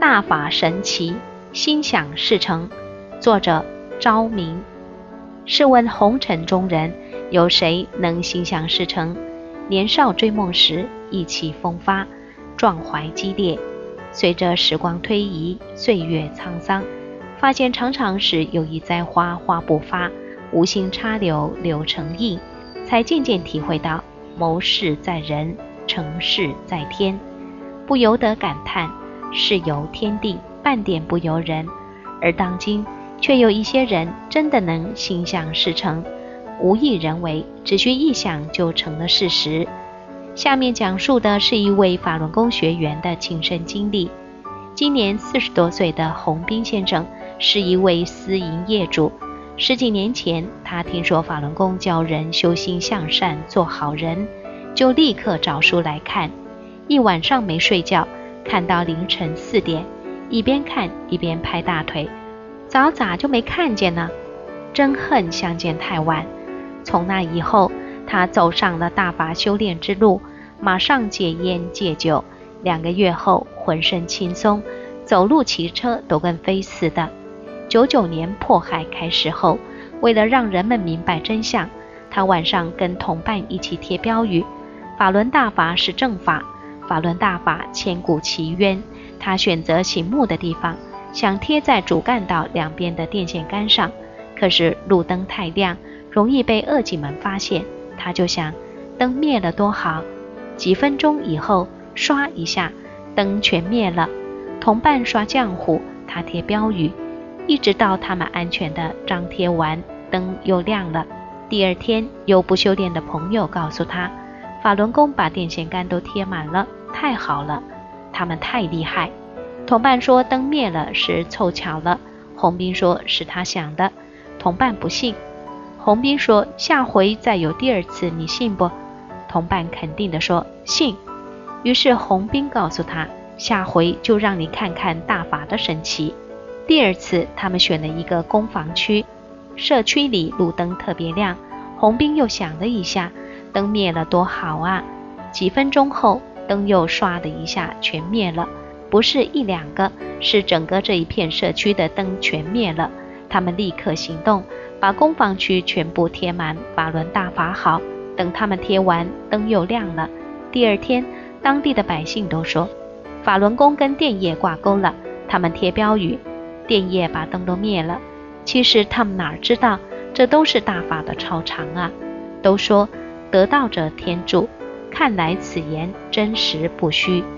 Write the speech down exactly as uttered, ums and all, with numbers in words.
大法神奇，心想事成。作者昭明。试问红尘中人，有谁能心想事成？年少追梦时，意气风发，壮怀激烈。随着时光推移，岁月沧桑，发现常常是有意栽花花不发，无心插柳柳成荫，才渐渐体会到谋事在人，成事在天。不由得感叹，事由天定，半点不由人。而当今却有一些人真的能心想事成，无一人为，只需一想就成了事实。下面讲述的是一位法轮功学员的亲身经历。今年四十多岁的洪斌先生是一位私营业主。十几年前，他听说法轮功教人修心向善，做好人，就立刻找书来看，一晚上没睡觉，看到凌晨四点，一边看一边拍大腿，早咋就没看见呢？真恨相见太晚。从那以后，他走上了大法修炼之路，马上戒烟戒酒，两个月后浑身轻松，走路骑车都跟飞似的。九九年迫害开始后，为了让人们明白真相，他晚上跟同伴一起贴标语：法轮大法是正法，法轮大法千古奇冤。他选择醒目的地方，想贴在主干道两边的电线杆上，可是路灯太亮，容易被恶警们发现。他就想，灯灭了多好。几分钟以后，唰一下，灯全灭了。同伴刷浆糊，他贴标语，一直到他们安全的张贴完，灯又亮了。第二天，有不修炼的朋友告诉他，法轮功把电线杆都贴满了，太好了，他们太厉害。同伴说灯灭了是凑巧了，洪斌说是他想的，同伴不信。洪斌说下回再有第二次，你信不？同伴肯定地说信。于是洪斌告诉他，下回就让你看看大法的神奇。第二次他们选了一个工房区，社区里路灯特别亮。洪斌又想了一下，灯灭了多好啊。几分钟后，灯又唰的一下全灭了，不是一两个，是整个这一片社区的灯全灭了。他们立刻行动，把工房区全部贴满法轮大法好。等他们贴完，灯又亮了。第二天，当地的百姓都说法轮功跟电业挂钩了，他们贴标语，电业把灯都灭了。其实他们哪知道，这都是大法的超常啊。都说得道者天助，看来此言真实不虚。